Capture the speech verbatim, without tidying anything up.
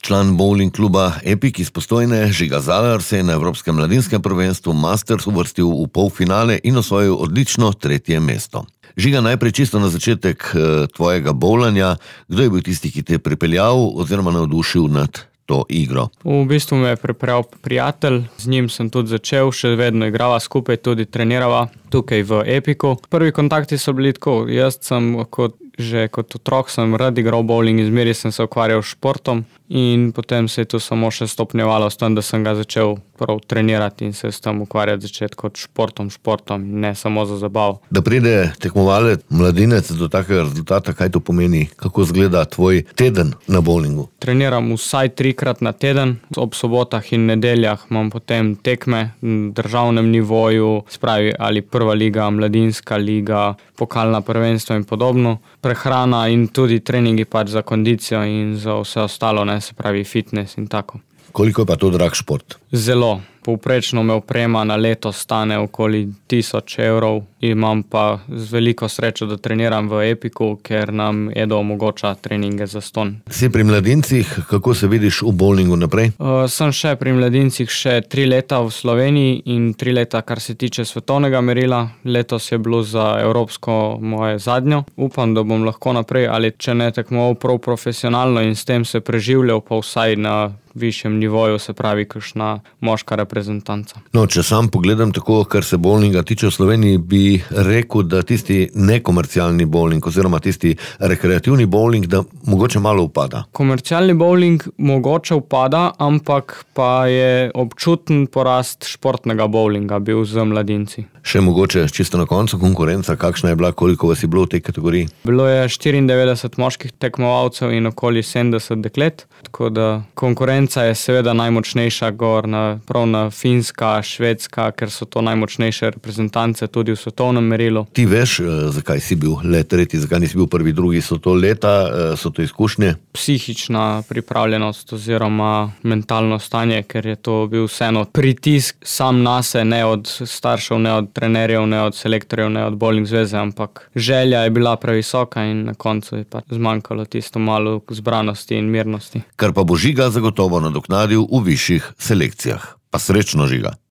Član bowling kluba Epic iz Postojne, Žiga Zalar, se je na Evropskem mladinskem prvenstvu Masters uvrstil v polfinale in osvojil odlično tretje mesto. Žiga, najprej čisto na začetek tvojega bowlanja, kdo je bil tisti, ki te je pripeljal oziroma navdušil nad to igro? V bistvu me je pripeljal prijatelj, z njim sem tudi začel, še vedno igrava skupaj, tudi trenirava tukaj v Epiku. Prvi kontakti so bili tako, jaz sem kot, že kot otrok sem rad igral bowling, izmeri sem se ukvarjal s športom in potem se je to samo še stopnjevalo s tem, da sem ga začel prav trenirati in se s tem ukvarjati začeti kot športom, športom, ne samo za zabavo. Da pride tekmovalec, mladinec do takega rezultata, kaj to pomeni? Kako izgleda tvoj teden na bowlingu? Treniram vsaj trikrat na teden, ob sobotah in nedeljah imam potem tekme na državnem nivoju, spravi ali prva liga, mladinska liga, pokalna prvenstva in podobno. Prehrana in tudi treningi pač za kondicijo in za vse ostalo, ne, se pravi fitness in tako. Koliko je pa to drag šport? Zelo. Povprečno me oprema na leto stane okoli tisoč evrov, imam pa z veliko srečo, da treniram v Epiku, ker nam Edo omogoča treninge za ston. Si pri mladincih, kako se vidiš v bowlingu naprej? Uh, sem še pri mladincih še tri leta v Sloveniji in tri leta, kar se tiče svetovnega merila. Letos je bilo za evropsko moje zadnjo. Upam, da bom lahko naprej, ali če ne tekmoval prav profesionalno in s tem se preživljal, pa vsaj na višjem nivoju, se pravi kakšna moška reprezentanca. No, če sam pogledam tako, kar se bowlinga tiče v Sloveniji, bi rekel, da tisti nekomercialni bowling oziroma tisti rekreativni bowling, da mogoče malo upada. Komercialni bowling mogoče upada, ampak pa je občuten porast športnega bowlinga bil z mladinci. Še mogoče čisto na koncu konkurenca, kakšna je bila, koliko vas je bilo v tej kategoriji? Bilo je štiriindevetdeset moških tekmovalcev in okoli sedemdeset deklet, tako da konkurenca je seveda najmočnejša gor, na, prav na Finska, Švedska, ker so to najmočnejše reprezentance tudi v svetovnem merilu. Ti veš, zakaj si bil le tretji, zakaj nisi bil prvi, drugi, so to leta, so to izkušnje? Psihična pripravljenost oziroma mentalno stanje, ker je to bil vseeno pritisk sam nase, ne od staršev, ne od trenerjev, ne od selektorjev, ne od bowling zveze, ampak želja je bila previsoka in na koncu je pa zmanjkalo tisto malo zbranosti in mirnosti. Kar pa bo Žiga zagotovo nadoknadil v višjih selekcijah. Pa srečno, Žiga.